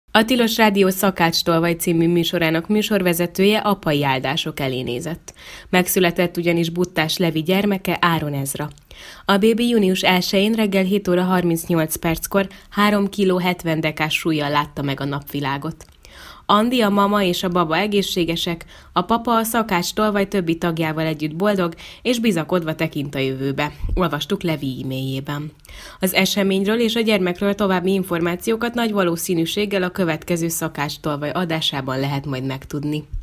A Tilos Rádió Szakács-tolvaj című műsorának műsorvezetője apai áldások elé nézett. Megszületett ugyanis Buttás Levi gyermeke, Áron Ezra. A bébi június 1-én reggel 7 óra 38 perckor 3 kg 70 dekás súllyal látta meg a napvilágot. Andi, a mama és a baba egészségesek, a papa a Szakács-tolvaj többi tagjával együtt boldog és bizakodva tekint a jövőbe. Olvastuk Levi e-mailjében. Az eseményről és a gyermekről további információkat nagy valószínűséggel a következő Szakács-tolvaj adásában lehet majd megtudni.